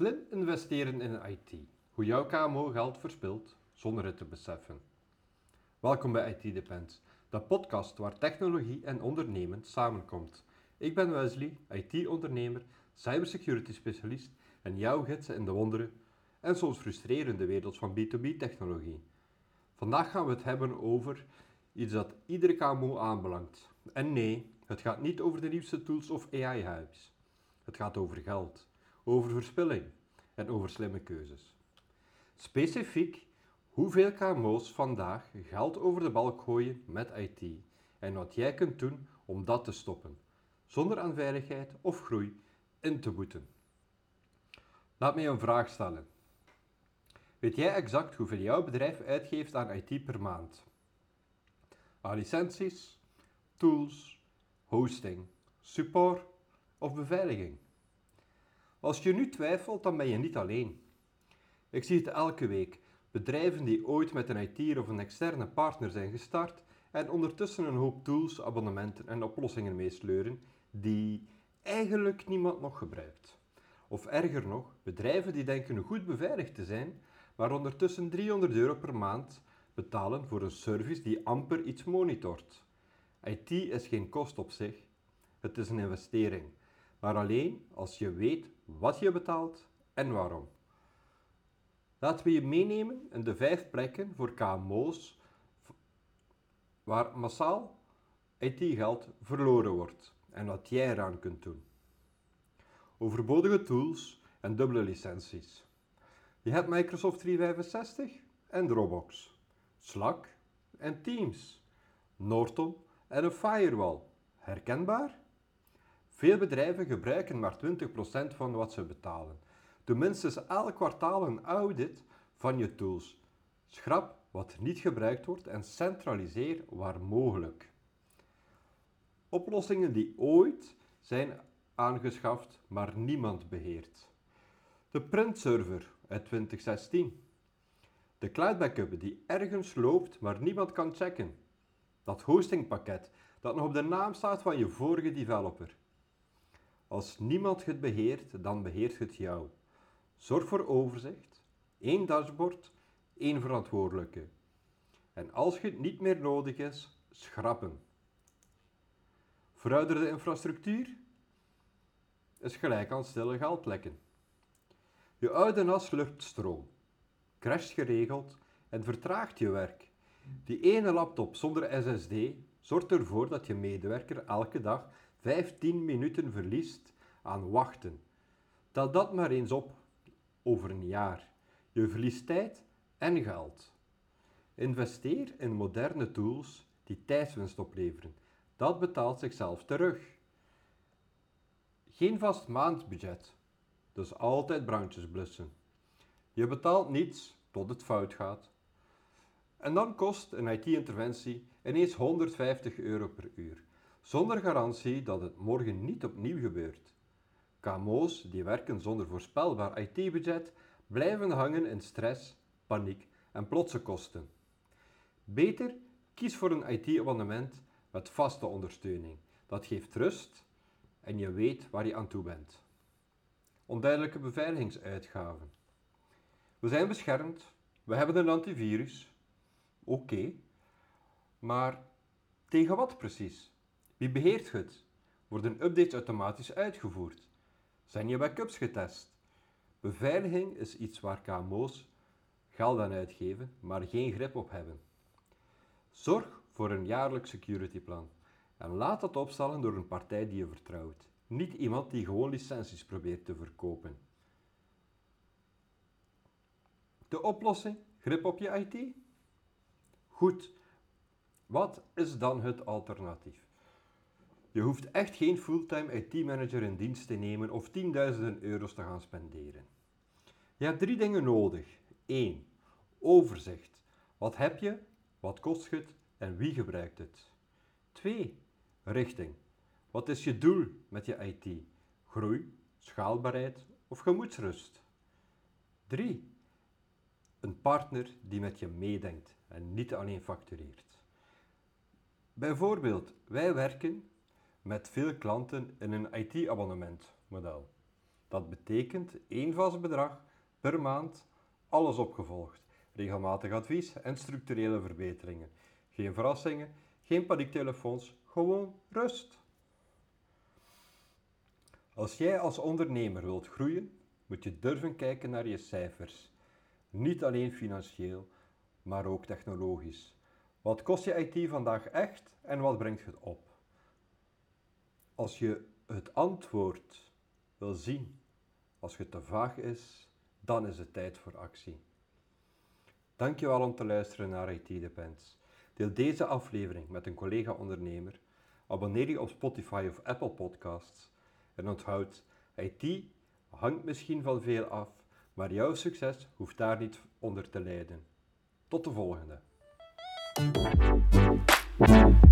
Slim investeren in IT. Hoe jouw KMO geld verspilt zonder het te beseffen. Welkom bij IT Depends, de podcast waar technologie en ondernemen samenkomt. Ik ben Wesley, IT-ondernemer, cybersecurity specialist en jouw gids in de wondere en soms frustrerende wereld van B2B-technologie. Vandaag gaan we het hebben over iets dat iedere KMO aanbelangt. En nee, het gaat niet over de nieuwste tools of AI-hypes. Het gaat over geld, over verspilling en over slimme keuzes. Specifiek hoeveel KMO's vandaag geld over de balk gooien met IT en wat jij kunt doen om dat te stoppen, zonder aan veiligheid of groei in te boeten. Laat me je een vraag stellen. Weet jij exact hoeveel jouw bedrijf uitgeeft aan IT per maand? Aan licenties, tools, hosting, support of beveiliging? Als je nu twijfelt, dan ben je niet alleen. Ik zie het elke week. Bedrijven die ooit met een IT'er of een externe partner zijn gestart en ondertussen een hoop tools, abonnementen en oplossingen meesleuren die eigenlijk niemand nog gebruikt. Of erger nog, bedrijven die denken goed beveiligd te zijn, maar ondertussen €300 per maand betalen voor een service die amper iets monitort. IT is geen kost op zich, het is een investering. Maar alleen als je weet wat je betaalt en waarom. Laten we je meenemen in de 5 plekken voor KMO's waar massaal IT-geld verloren wordt en wat jij eraan kunt doen. Overbodige tools en dubbele licenties. Je hebt Microsoft 365 en Dropbox, Slack en Teams, Norton en een firewall. Herkenbaar? Veel bedrijven gebruiken maar 20% van wat ze betalen. Doe minstens elk kwartaal een audit van je tools. Schrap wat niet gebruikt wordt en centraliseer waar mogelijk. Oplossingen die ooit zijn aangeschaft, maar niemand beheert. De printserver uit 2016. De cloud backup die ergens loopt, maar niemand kan checken. Dat hostingpakket dat nog op de naam staat van je vorige developer. Als niemand het beheert, dan beheert het jou. Zorg voor overzicht, 1 dashboard, 1 verantwoordelijke. En als het niet meer nodig is, schrappen. Verouderde infrastructuur is gelijk aan stille geldlekken. Je oude NAS slukt stroom, crasht geregeld en vertraagt je werk. Die ene laptop zonder SSD zorgt ervoor dat je medewerker elke dag 15 minuten verliest aan wachten. Tel dat maar eens op over een jaar. Je verliest tijd en geld. Investeer in moderne tools die tijdswinst opleveren. Dat betaalt zichzelf terug. Geen vast maandbudget, dus altijd brandjes blussen. Je betaalt niets tot het fout gaat. En dan kost een IT-interventie ineens €150 per uur, zonder garantie dat het morgen niet opnieuw gebeurt. KMO's die werken zonder voorspelbaar IT-budget blijven hangen in stress, paniek en plotse kosten. Beter kies voor een IT-abonnement met vaste ondersteuning. Dat geeft rust en je weet waar je aan toe bent. Onduidelijke beveiligingsuitgaven. We zijn beschermd, we hebben een antivirus. Oké, maar tegen wat precies? Wie beheert het? Worden updates automatisch uitgevoerd? Zijn je backups getest? Beveiliging is iets waar KMO's geld aan uitgeven, maar geen grip op hebben. Zorg voor een jaarlijks securityplan en laat dat opstellen door een partij die je vertrouwt. Niet iemand die gewoon licenties probeert te verkopen. De oplossing? Grip op je IT? Goed, wat is dan het alternatief? Je hoeft echt geen fulltime IT-manager in dienst te nemen of tienduizenden euro's te gaan spenderen. Je hebt 3 dingen nodig. 1. Overzicht. Wat heb je, wat kost het en wie gebruikt het? 2. Richting. Wat is je doel met je IT? Groei, schaalbaarheid of gemoedsrust? 3. Een partner die met je meedenkt en niet alleen factureert. Bijvoorbeeld, wij werken met veel klanten in een IT-abonnementmodel. Dat betekent 1 vast bedrag per maand, alles opgevolgd. Regelmatig advies en structurele verbeteringen. Geen verrassingen, geen paniektelefoons, gewoon rust. Als jij als ondernemer wilt groeien, moet je durven kijken naar je cijfers. Niet alleen financieel, maar ook technologisch. Wat kost je IT vandaag echt en wat brengt het op? Als je het antwoord wil zien, als het te vaag is, dan is het tijd voor actie. Dankjewel om te luisteren naar IT Depends. Deel deze aflevering met een collega-ondernemer. Abonneer je op Spotify of Apple Podcasts. En onthoud, IT hangt misschien van veel af, maar jouw succes hoeft daar niet onder te lijden. Tot de volgende.